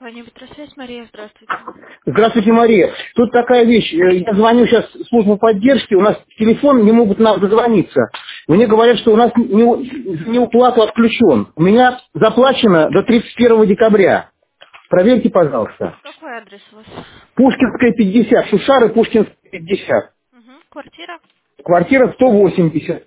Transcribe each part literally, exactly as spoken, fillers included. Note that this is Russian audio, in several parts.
Компания «Петросвязь», Мария, здравствуйте. Здравствуйте, Мария. Тут такая вещь. э, Я звоню сейчас в службу поддержки, у нас телефон не могут нам дозвониться. Мне говорят, что у нас не, у- неуплату отключен. У меня заплачено до тридцать первого декабря. Проверьте, пожалуйста. Какой адрес у вас? Пушкинская пятьдесят, Шушары, Пушкинская пятьдесят. Угу. Квартира? Квартира сто восемьдесят.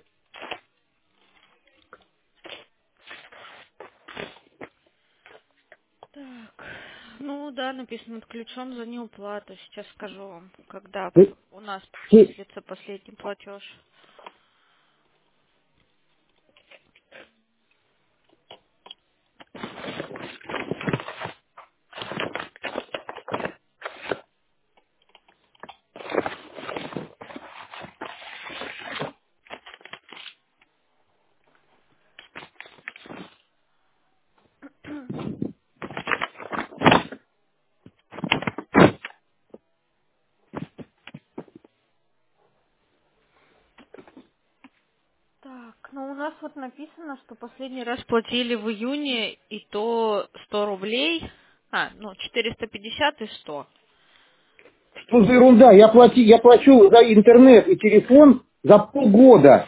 Так, ну да, написано «отключен за неуплату». Сейчас скажу вам, когда Э, у нас э, числится последний платеж. Так, ну у нас вот написано, что последний раз платили в июне, и то сто рублей. А, ну четыреста пятьдесят и сто. Что за ерунда? Я, плати, я плачу за интернет и телефон за полгода.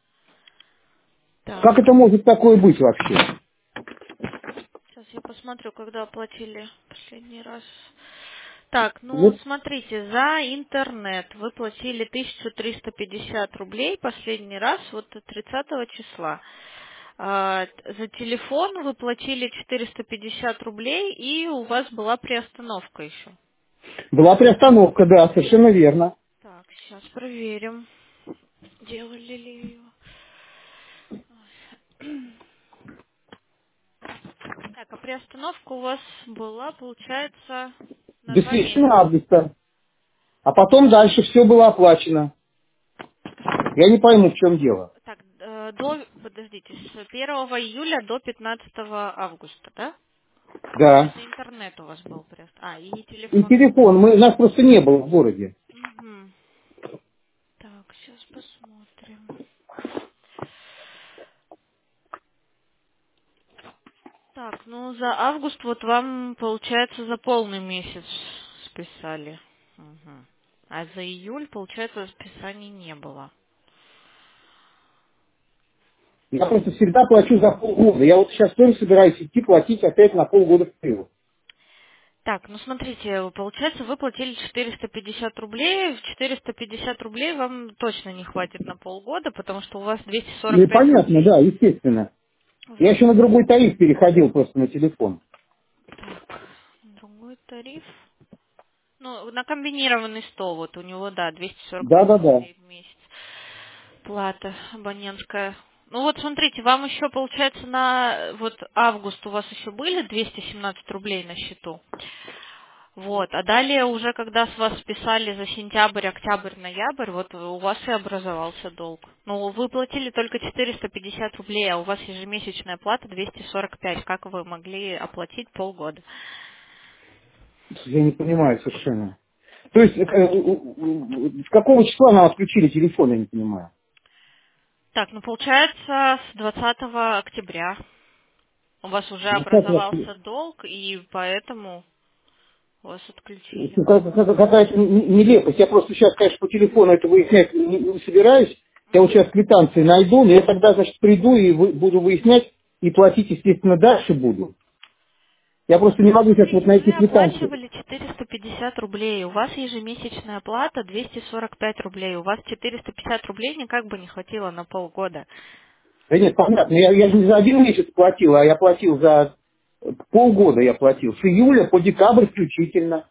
Так, Как это может такое быть вообще? сейчас я посмотрю, когда оплатили последний раз. Так, ну Вот смотрите, за интернет вы платили тысячу триста пятьдесят рублей последний раз, вот тридцатого числа. А, т- за телефон вы платили четыреста пятьдесят рублей, и у вас была приостановка еще. была приостановка, да, совершенно верно. Так, сейчас проверим, делали ли ее. Так, а приостановка у вас была, получается, на До два середины месяца. августа. А потом дальше все было оплачено. Я не пойму, в чем дело. Так, э, до, подождите, с первого июля до пятнадцатого августа, да? Да. Это интернет у вас был просто. А, и И телефон тоже. телефон, мы, нас просто не было в городе. Угу. Так, сейчас посмотрим. Так, ну за август вот вам, получается, за полный месяц списали. Мгм. А за июль, получается, списаний не было. Я просто всегда плачу за полгода. Я вот сейчас тоже собираюсь идти платить опять на полгода вперед. Так, ну смотрите, получается, вы платили четыреста пятьдесят рублей. четыреста пятьдесят рублей вам точно не хватит на полгода, потому что у вас двести Ну сорок и пять понятно, рублей. да, естественно. Я Вот. еще на другой тариф переходил просто на телефон. Так, другой тариф. Ну, на комбинированный стол, вот у него, да, двести сорок Да, пять да, да. рублей в месяц. Плата абонентская. Ну вот смотрите, вам еще получается на вот август у вас еще были двести семнадцать рублей на счету. Вот, а далее уже когда с вас списали за сентябрь, октябрь, ноябрь, вот у вас и образовался долг. Ну, вы платили только четыреста пятьдесят рублей, а у вас ежемесячная плата двести сорок пять. Как вы могли оплатить полгода? Я не понимаю совершенно. То есть, э, э, э, с какого числа нам отключили телефон, я не понимаю. Так, ну получается с двадцатого октября у вас уже Ну, как я- образовался долг, и поэтому вас отключили. ну, как- как- какая-то н- нелепость. Я просто сейчас, конечно, по телефону это выяснять не, не собираюсь. Я вот Мгм. сейчас квитанции найду, но я тогда, значит, приду и вы- буду выяснять, и платить, естественно, дальше буду. Я Нет, просто не ну могу сейчас вот смотрите, вы найти квитанции. оплачивали четыреста пятьдесят рублей, у вас ежемесячная плата двести сорок пять рублей, у вас четыреста пятьдесят рублей никак бы не хватило на полгода. Да нет, понятно, я, я же не за один месяц платил, а я платил за э, полгода я платил. С июля по декабрь включительно.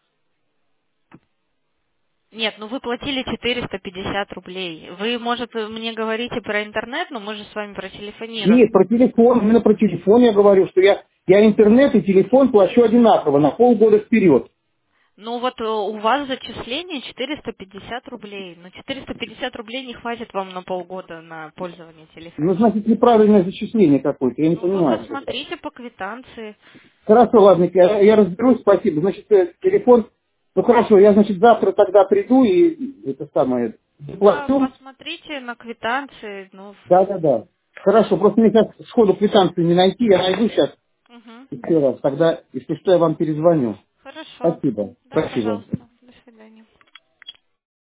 Нет, ну вы платили четыреста пятьдесят рублей. Вы, может, мне говорите про интернет, но мы же с вами про телефонию. раз- Нет, про телефон, именно про телефон я говорю, что я, я интернет и телефон плачу одинаково на полгода вперед. Ну вот э, у вас зачисление четыреста пятьдесят рублей. Но четыреста пятьдесят рублей не хватит вам на полгода на пользование Ну, телефонией. значит, неправильное зачисление какое-то, я не Ну вы понимаю. Что это. посмотрите по квитанции. Хорошо, ладно, я, я разберусь, спасибо. Значит, э, телефон, ну хорошо, я, значит, завтра тогда приду и это самое, Да, заплачу. посмотрите на квитанции. Ну, Да, да, да. Хорошо, просто мне сейчас сходу квитанцию не найти, я найду сейчас. Угу. Еще раз. Тогда, если что, я вам перезвоню. Хорошо. Спасибо. Да, Спасибо. пожалуйста.